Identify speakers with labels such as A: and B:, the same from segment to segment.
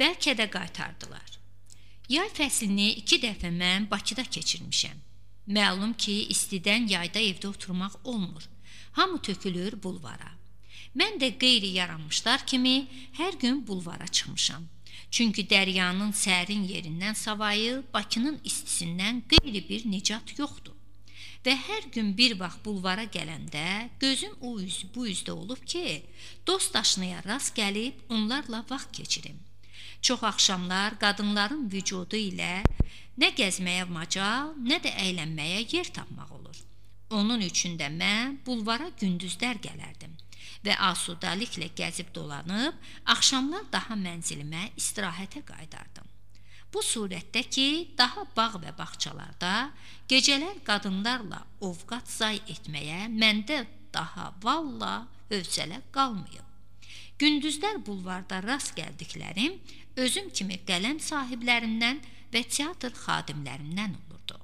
A: Bəlkə də qaytardılar. Yay fəslini 2 dəfə mən Bakıda keçirmişəm. Məlum ki, istidən yayda evdə oturmaq olmur. Hamı tökülür bulvara. Mən də qeyri yaranmışlar kimi hər gün bulvara çıxmışam. Çünki dəryanın sərin yerindən savayı Bakının istisindən qeyri bir nicat yoxdur. Və hər gün bir vaxt bulvara gələndə gözüm o üz bu üzdə olub ki, dost daşınaya rast gəlib onlarla vaxt keçirim. Çox axşamlar qadınların vücudu ilə nə gəzməyə macal, nə də əylənməyə yer tapmaq olur. Onun üçün də mən bulvara gündüzlər gələrdim və asudaliklə gəzib dolanıb, axşamlar daha mənzilimə istirahətə qayıdardım. Bu surətdə ki, daha bağ və bağçalarda gecələr qadınlarla ovqat zay etməyə məndə daha valla hövsələ qalmayıb. Gündüzlər bulvarda rast gəldiklərim özüm kimi qələm sahiblərindən və teatr xadimlərindən olurdu.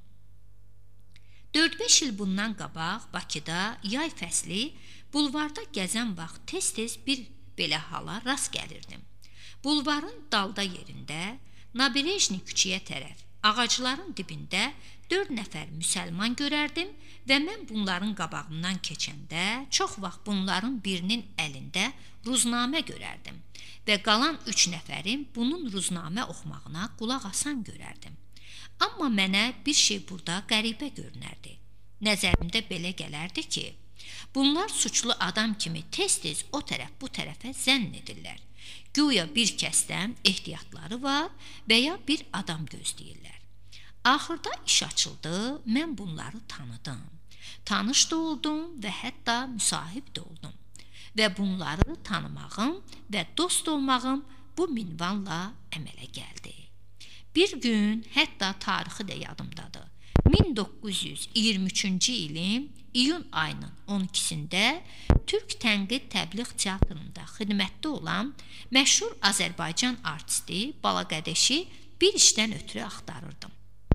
A: 4-5 il bundan qabaq Bakıda yay fəsli bulvarda gəzən vaxt tez-tez bir belə hala rast gəlirdim. Bulvarın dalda yerində, Naberejni küçəyə tərəf, ağacların dibində 4 nəfər müsəlman görərdim və mən bunların qabağından keçəndə çox vaxt bunların birinin əlində ruznamə görərdim və qalan 3 nəfərin bunun ruznamə oxumağına qulaq asan görərdim. Amma mənə bir şey burada qəribə görünərdi. Nəzərimdə belə gələrdi ki, bunlar suçlu adam kimi tez-tez o tərəf bu tərəfə zənn edirlər. Güya bir kəsdən ehtiyatları var və ya bir adam gözləyirlər. Axırda iş açıldı, mən bunları tanıdım. Tanış da oldum və hətta müsahib də oldum. Və bunları tanımağım və dost olmağım bu minvanla əmələ gəldi. Bir gün, hətta tarixi də yadımdadır. 1923-cü ilin iyun ayının 12-sində Türk Tənqid Təbliğ Teatrında xidmətdə olan məşhur Azərbaycan artisti Balaqədeşi bir işdən ötürü axtarırdım.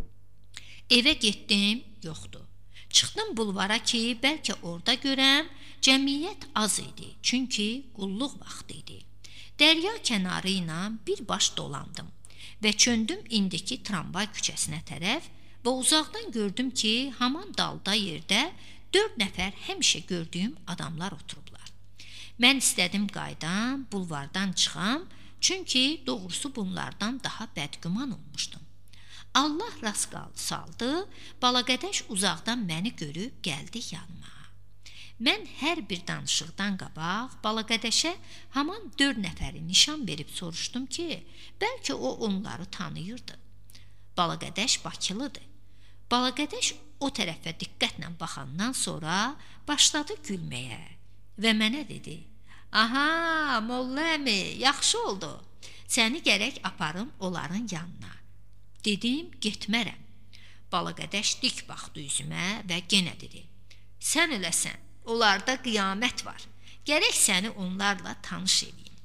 A: Evə getdim, yoxdur. Çıxdım bulvara ki, bəlkə orada görəm, cəmiyyət az idi, çünki qulluq vaxtı idi. Dərya kənarı ilə birbaş dolandım və çöndüm indiki tramvay küçəsinə tərəf və uzaqdan gördüm ki, haman dalda yerdə 4 nəfər həmişə gördüyüm adamlar oturublar. Mən istədim qaydam, bulvardan çıxam, çünki doğrusu bunlardan daha bədgüman olmuşdum. Allah rast saldı, Balaqədeş uzaqdan məni görüb gəldi yanıma. Mən hər bir danışıqdan qabaq Balaqədəşə haman 4 nəfəri nişan verib soruşdum ki, bəlkə o onları tanıyırdı. Balaqədeş Bakılıdır. Balaqədeş o tərəfə diqqətlə baxandan sonra başladı gülməyə və mənə dedi, aha, Molla əmi, yaxşı oldu, səni gərək aparım onların yanına. Dedim, getmərəm. Balaqədeş dik baxdı üzümə və genə dedi, sən öləsən, onlarda qiyamət var, gərək səni onlarla tanış edeyim.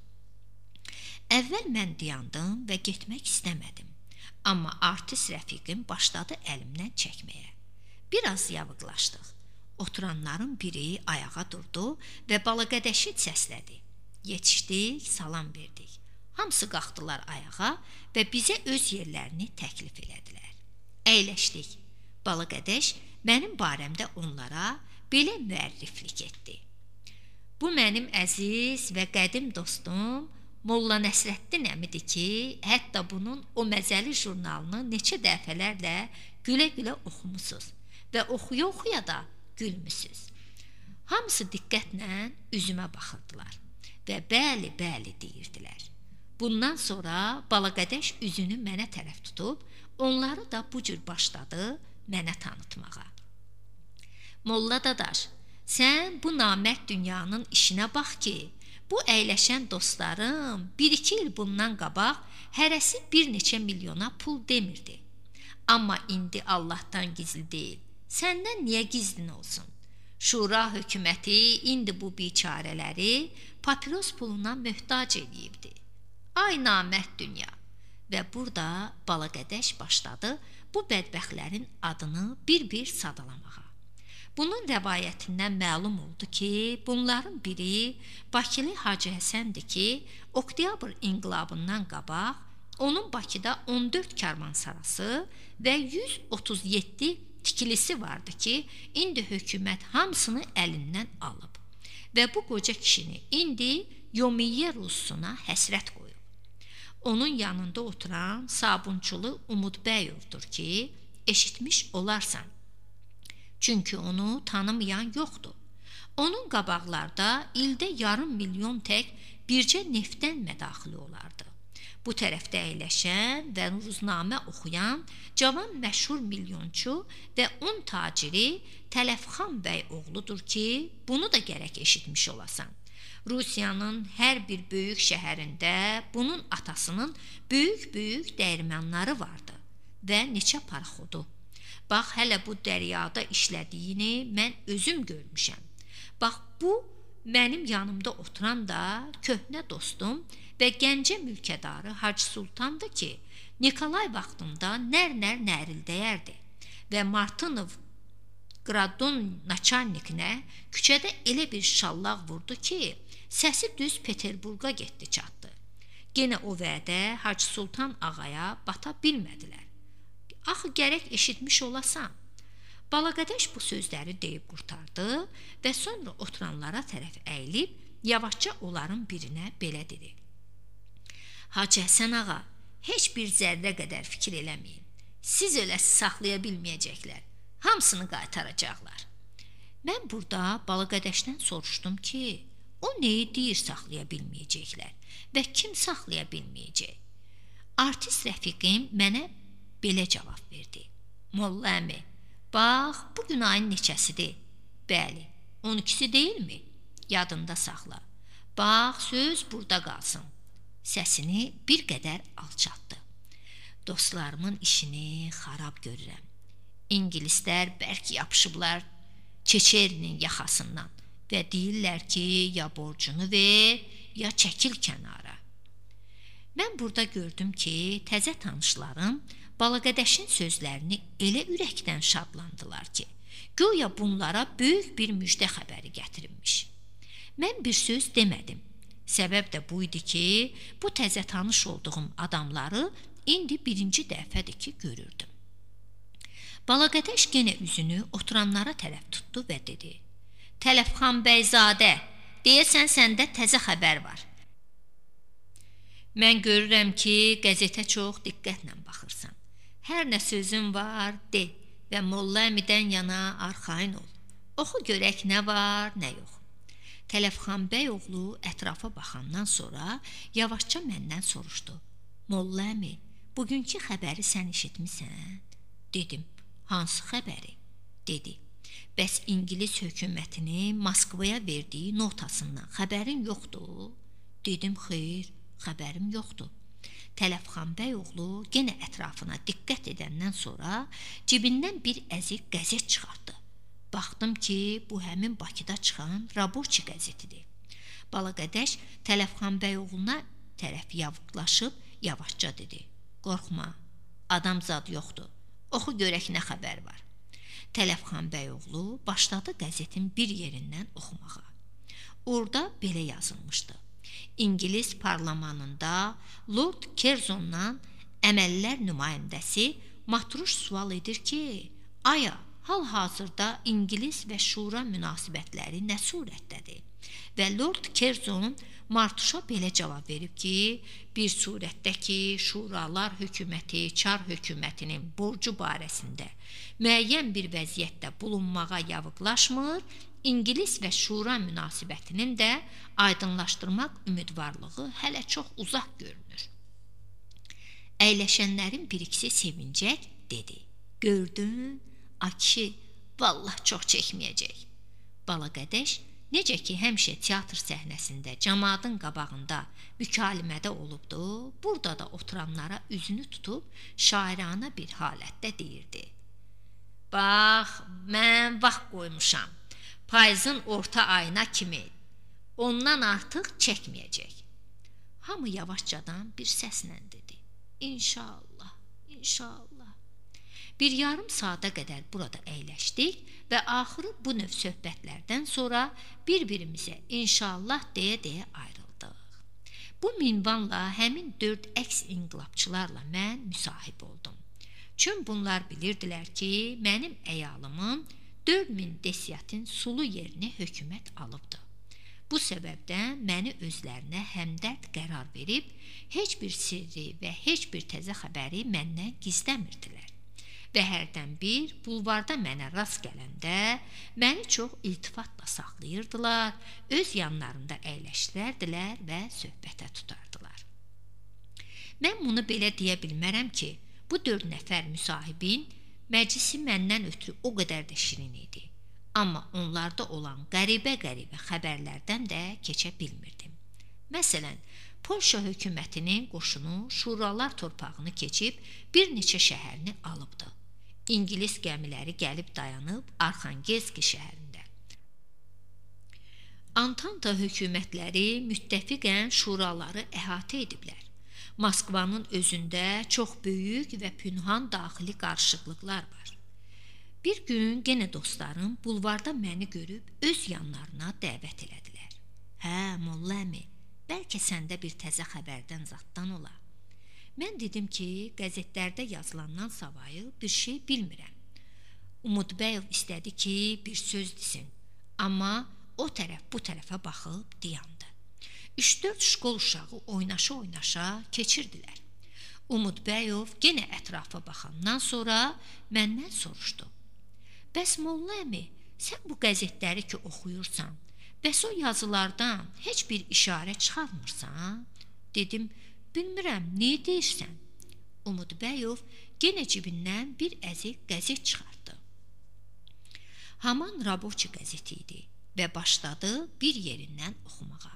A: Əvvəl mən dayandım və getmək istəmədim. Amma artist rəfiqim başladı əlimdən çəkməyə. Biraz yavıqlaşdıq. Oturanların biri ayağa durdu və Balaqədəşi səslədi. Yetişdik, salam verdik. Hamısı qalxdılar ayağa və bizə öz yerlərini təklif elədilər. Əyləşdik. Balaqədəş mənim barəmdə onlara belə müərriflik etdi. Bu mənim əziz və qədim dostum Molla Nəsrəddin əmidir ki, hətta bunun o məzəli jurnalını neçə dəfələrlə gülə-gülə oxumusunuz və oxuya-oxuya da gülmüsünüz. Hamısı diqqətlə üzümə baxırdılar və bəli, bəli deyirdilər. Bundan sonra Balaqədəş üzünü mənə tərəf tutub, onları da bu cür başladı mənə tanıtmağa. Molla Dadaş, sən bu namərd dünyanın işinə bax ki, bu əyləşən dostlarım 1-2 il bundan qabaq hərəsi bir neçə milyona pul demirdi. Amma indi Allahdan gizli deyil. Səndən niyə gizlin olsun? Şura hökuməti indi bu biçarələri papiros puluna möhtac edibdi. Ay namərd dünya. Və burada Balaqədəş başladı bu bədbəxtlərin adını bir-bir sadalamağa. Bunun rəvayətindən məlum oldu ki, bunların biri Bakılı Hacı Həsəndir ki, Oktyabr inqilabından qabaq onun Bakıda 14 karvansarası və 137 tikilisi vardı ki, indi hökumət hamısını əlindən alıb və bu qoca kişini indi Yomiye Rusuna həsrət qoyub. Onun yanında oturan sabunçulu Umud Bəyovdur ki, eşitmiş olarsan. Çünki onu tanımayan yoxdur. Onun qabaqlarda ildə yarım milyon tək bircə neftdən mədaxili olardı. Bu tərəfdə əyləşən və ruznamə oxuyan cavan məşhur milyonçu və un taciri Tələfxan bəy oğludur ki, bunu da gərək eşitmiş olasan. Rusiyanın hər bir böyük şəhərində bunun atasının böyük-böyük dəyirmanları vardı və neçə paraxodu. Bax, hələ bu dəryada işlədiyini mən özüm görmüşəm. Bax, bu mənim yanımda oturan da köhnə dostum və Gəncə mülkədarı Hacı Sultandır ki, Nikolay vaxtında nər-nər nərildəyərdi və Martınov Qradon naçalnikinə küçədə elə bir şallaq vurdu ki, səsi düz Peterburqa getdi çatdı. Yenə o vədə Hacı Sultan ağaya bata bilmədilər. Axı gərək eşitmiş olasan. Balaqadeş bu sözləri deyib qurtardı və sonra oturanlara tərəf əyilib yavaşca onların birinə belə dedi. Hacı Həsən ağa, heç bir zərrə qədər fikir eləməyin. Siz öləsi saxlaya bilməyəcəklər. Hamısını qaytaracaqlar. Mən burada Balaqadeşdən soruşdum ki, o neyi deyir saxlaya bilməyəcəklər və kim saxlaya bilməyəcək? Artist rəfiqim mənə belə cavab verdi. Molla əmi, bax, bugün ayın neçəsidir? Bəli, 12-si deyilmi? Yadında saxla. Bax, söz burada qalsın. Səsini bir qədər alçatdı. Dostlarımın işini xarab görürəm. İngilislər bərk yapışıblar Çeçerinin yaxasından və deyirlər ki, ya borcunu ver, ya çəkil kənara. Mən burada gördüm ki, təzə tanışlarım Balaqadeşin sözlərini elə ürəkdən şadlandılar ki, güya bunlara böyük bir müjdə xəbəri gətirilmiş. Mən bir söz demədim. Səbəb də bu idi ki, bu təzə tanış olduğum adamları indi birinci dəfədir ki, görürdüm. Balaqadeş yenə üzünü oturanlara tərəf tutdu və dedi. Tələfxan bəyzadə, deyəsən səndə təzə xəbər var. Mən görürəm ki, qəzetə çox diqqətlə baxırsan. Hər nə sözün var, de və Molla əmidən yana arxayın ol. Oxu görək nə var, nə yox. Tələfxan bəy oğlu ətrafa baxandan sonra yavaşca məndən soruşdu. Molla əmi, bugünkü xəbəri sən eşitmisən? Dedim, hansı xəbəri? Dedi, bəs İngilis hökumətinin Moskvaya verdiyi notasından xəbərin yoxdur? Dedim, xeyr, xəbərim yoxdur. Tələfxan bəy oğlu yenə ətrafına diqqət edəndən sonra cibindən bir əzik qəzet çıxartdı. Baxdım ki, bu həmin Bakıda çıxan Raboçi qəzetidir. Balaqadeş Tələfxan bəy oğluna tərəf yavıqlaşıb yavaşca dedi. Qorxma, adam zad yoxdur. Oxu görək nə xəbər var. Tələfxan bəy oğlu başladı qəzetin bir yerindən oxumağa. Orada belə yazılmışdı. İngilis parlamentında Lord Curzondan əməllər nümayəndəsi Matruş sual edir ki, aya, hal-hazırda İngilis və Şura münasibətləri nə surətdədir? Və Lord Curzon Martuşa belə cavab verib ki, bir surətdə ki, Şuralar hökuməti Çar hökumətinin borcu barəsində müəyyən bir vəziyyətdə bulunmağa yavıqlaşmır, İngilis və Şura münasibətinin də aydınlaşdırmaq ümidvarlığı hələ çox uzaq görünür. Əyləşənlərin bir ikisi sevincək dedi. Gördün, a kişi, vallah çox çəkməyəcək. Balaqadeş, necə ki həmişə teatr səhnəsində cəmaatın qabağında mükalimədə olubdu, burada da oturanlara üzünü tutub şairanə bir halətdə deyirdi. Bax, mən vaxt qoymuşam. Payızın orta ayına kimi. Ondan artıq çəkməyəcək. Hamı yavaşcadan bir səslə dedi. İnşallah, inşallah. Bir yarım saata qədər burada əyləşdik və axırı bu növ söhbətlərdən sonra bir-birimizə inşallah deyə-deyə ayrıldıq. Bu minvanla həmin 4 əks inqilabçılarla mən müsahib oldum. Çünki bunlar bilirdilər ki, mənim əyalımın 4000 desyatin sulu yerini hökumət alıbdı. Bu səbəbdən məni özlərinə həmdərd qərar verib, heç bir sirri və heç bir təzə xəbəri məndən gizləmirdilər. Və hərdən bir bulvarda mənə rast gələndə məni çox iltifatla saxlayırdılar, öz yanlarında əyləşdirərdilər və söhbətə tutardılar. Mən bunu belə deyə bilmərəm ki, bu 4 nəfər müsahibin məclisi məndən ötürü o qədər də şirin idi. Amma onlarda olan qəribə xəbərlərdən də keçə bilmirdim. Məsələn, Polşa hökumətinin qoşunu Şuralar torpağını keçib bir neçə şəhərini alıbdı. İngilis gəmiləri gəlib dayanıb Arxangelski şəhərində. Antanta hökumətləri müttəfiqən Şuraları əhatə ediblər. Moskvanın özündə çox böyük və pünhan daxili qarışıqlıqlar var. Bir gün yenə dostlarım bulvarda məni görüb öz yanlarına dəvət elədilər. Hə, Molla əmi, bəlkə səndə bir təzə xəbərdən zaddan ola. Mən dedim ki, qəzetlərdə yazılandan savayı bir şey bilmirəm. Umudbəyev istədi ki, bir söz desin, amma o tərəf bu tərəfə baxıb dayandı. 3-4 şkol uşağı oynaşa keçirdilər. Umudbəyev yenə ətrafa baxandan sonra məndən soruşdu. Bəs Molla əmi, sən bu qəzetləri ki oxuyursan, bəs o yazılardan heç bir işarə çıxarmırsan? Dedim, bilmirəm, niyə deyirsən? Umudbəyev yenə cibindən bir əzik qəzet çıxartdı. Haman Raboçi qəzeti idi və başladı bir yerindən oxumağa.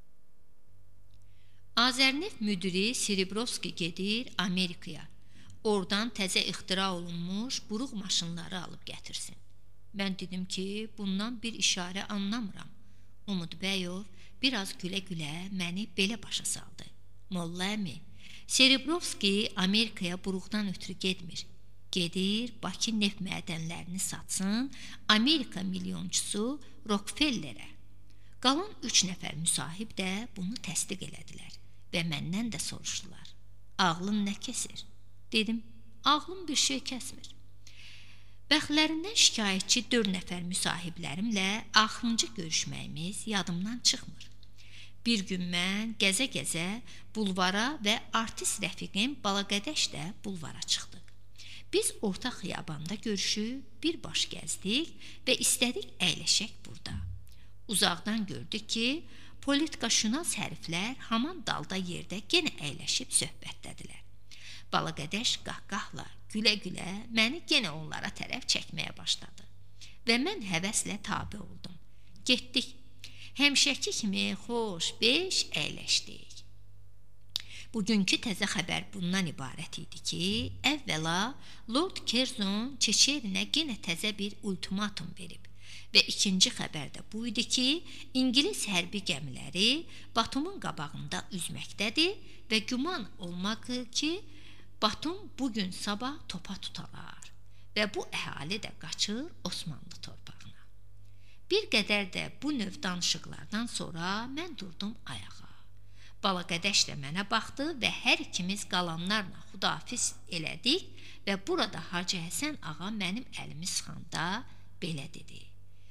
A: Azərneft müdiri Seribrovski gedir Amerikaya. Oradan təzə ixtira olunmuş buruq maşınları alıb gətirsin. Mən dedim ki, bundan bir işarə anlamıram. Umudbəyev biraz gülə-gülə məni belə başa saldı. Molla əmi, Seribrovski Amerikaya buruqdan ötürü getmir. Gedir, Bakı neft mədənlərini satsın Amerika milyonçusu Rockefellerə. Qalan 3 nəfər müsahib də bunu təsdiq elədilər və məndən də soruşdular. Ağlın nə kəsir? Dedim, ağlım bir şey kəsmir. Bəxtlərindən şikayətçi 4 nəfər müsahiblərimlə axırıncı görüşməyimiz yadımdan çıxmır. Bir gün mən gəzə-gəzə bulvara və artist rəfiqim Balaqədəş də bulvara çıxdıq. Biz orta xiyabanda görüşüb birbaş gəzdik və istədik əyləşək burada. Uzaqdan gördük ki, politikaşünas hərflər haman dalda yerdə yenə əyləşib söhbətdədilər. Balaqədəş qahqahla, gülə-gülə məni yenə onlara tərəf çəkməyə başladı və mən həvəslə tabe oldum. Getdik, həmişəki kimi xoş, beş əyləşdik. Bugünkü təzə xəbər bundan ibarət idi ki, əvvəla Lord Curzon Çeçerinə yenə təzə bir ultimatum verib və ikinci xəbər də bu idi ki, İngilis hərbi gəmiləri Batumun qabağında üzməkdədir və güman olmaq ki, Batum bugün sabah topa tutalar və bu əhali də qaçır Osmanlı torpağına. Bir qədər də bu növ danışıqlardan sonra mən durdum ayağa. Balaqədəş də mənə baxdı və hər ikimiz qalanlarla xudafiz elədik və burada Hacı Həsən ağa mənim əlimi sıxanda belə dedi.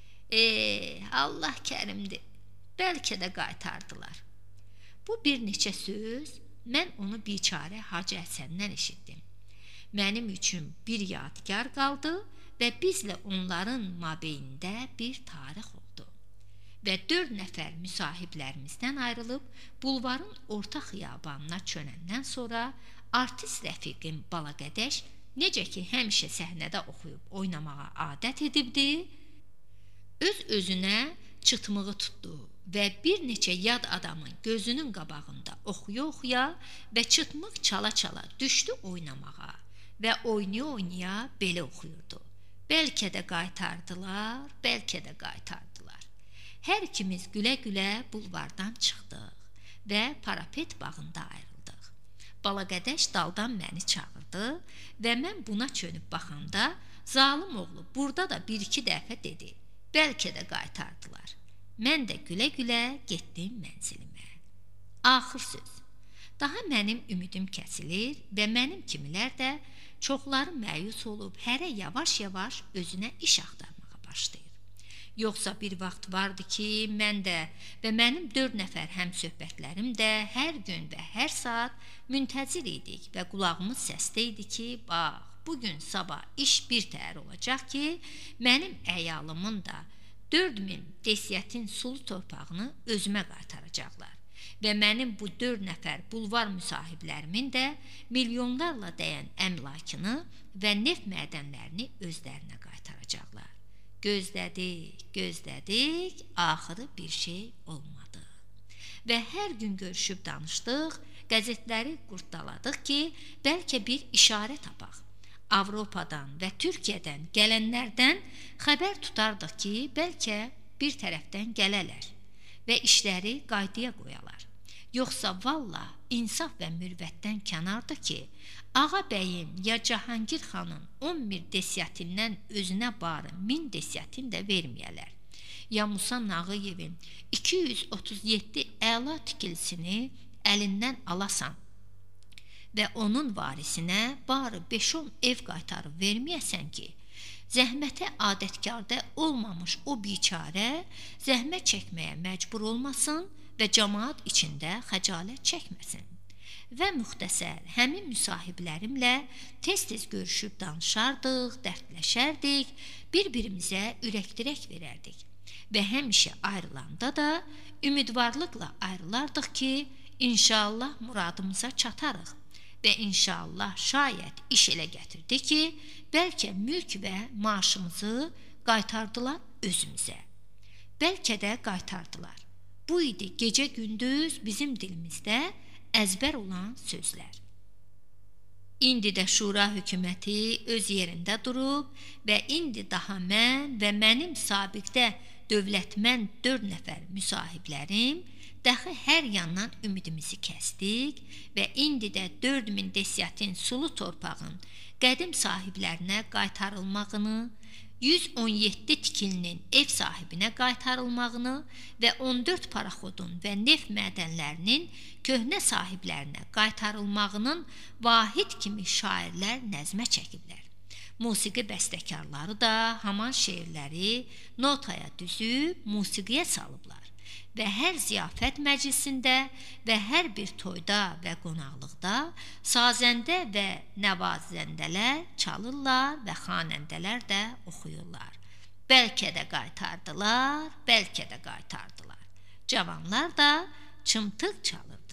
A: Allah kərimdir, bəlkə də qaytardılar. Bu bir neçə söz, mən onu biçarə Hacı Həsəndən eşitdim. Mənim üçün bir yadigar qaldı və bizlə onların mabeyində bir tarix oldu. Və 4 nəfər müsahiblərimizdən ayrılıb bulvarın orta xiyabanına çönəndən sonra artist rəfiqim Balaqədəş, necə ki həmişə səhnədə oxuyub oynamağa adət edibdi, öz-özünə çıtmığı tutdu və bir neçə yad adamın gözünün qabağında oxuya-oxuya və çıtmıq çala-çala düşdü oynamağa və oynaya-oynaya belə oxuyurdu. Bəlkə də qaytardılar, bəlkə də qaytardılar. Hər ikimiz gülə-gülə bulvardan çıxdıq və parapet bağında ayrıldıq. Balaqədəş daldan məni çağırdı və mən buna çönüb baxanda zalım oğlu burada da 1-2 dəfə dedi. Bəlkə də qaytardılar. Mən də gülə-gülə getdim mənzilimə. Axır söz. Daha mənim ümidim kəsilir və mənim kimilər də çoxları məyus olub hərə yavaş-yavaş özünə iş axtarmağa başlayır. Yoxsa bir vaxt vardı ki, mən də və mənim 4 nəfər həmsöhbətlərim də hər gün və hər saat müntəzir idik və qulağımız səsdə idi ki, bax, bugün sabah iş bir təhər olacaq ki, mənim əyalımın da 4000 desiyatin sulu torpağını özümə qaytaracaqlar. Və mənim bu 4 nəfər bulvar müsahiblərimin də milyonlarla dəyən əmlakını və neft mədənlərini özlərinə qaytaracaqlar. Gözlədik, axırı bir şey olmadı. Və hər gün görüşüb danışdıq, qəzetləri qurtdaladıq ki, bəlkə bir işarə tapaq. Avropadan və Türkiyədən gələnlərdən xəbər tutardıq ki, bəlkə bir tərəfdən gələrlər və işləri qaydaya qoyalar. Yoxsa valla insaf və mürvətdən kənardır ki, Ağa bəyim ya Cahangir xanın 11 desiyatindən özünə barı 1000 desiyatin də verməyələr. Ya Musa Nağıyevin 237 əla tikilisini əlindən alasan və onun varisinə barı 5-10 ev qaytarıb verməyəsən ki, zəhmətə adətkarda olmamış o biçarə zəhmət çəkməyə məcbur olmasın və cəmaat içində xəcalət çəkməsin. Və müxtəsər, həmin müsahiblərimlə tez-tez görüşüb danışardıq, dərdləşərdik, bir-birimizə ürək-dirək verərdik. Və həmişə ayrılanda da ümidvarlıqla ayrılardıq ki, inşallah muradımıza çatarıq. Və inşallah şayət iş elə gətirdi ki, bəlkə mülk və maaşımızı qaytardılar özümüzə. Bəlkə də qaytardılar. Bu idi gecə-gündüz bizim dilimizdə əzbər olan sözlər. İndi də Şura hökuməti öz yerində durub və indi daha mən və mənim sabiqdə dövlətmənd 4 nəfər müsahiblərim dəxi hər yandan ümidimizi kəsdik və indi də 4000 desiyatin sulu torpağın qədim sahiblərinə qaytarılmağını, 117 tikilinin ev sahibinə qaytarılmağını və 14 paraxodun və neft mədənlərinin köhnə sahiblərinə qaytarılmağının vahid kimi şairlər nəzmə çəkiblər. Musiqi bəstəkarları da haman şeirləri notaya düzüb musiqiyə salıblar və hər ziyafət məclisində və hər bir toyda və qonaqlıqda sazəndə və nəvazəndələr çalırlar və xanəndələr də oxuyurlar. Bəlkə də qaytardılar, bəlkə də qaytardılar. Cavanlar da çımtıq çalırlar.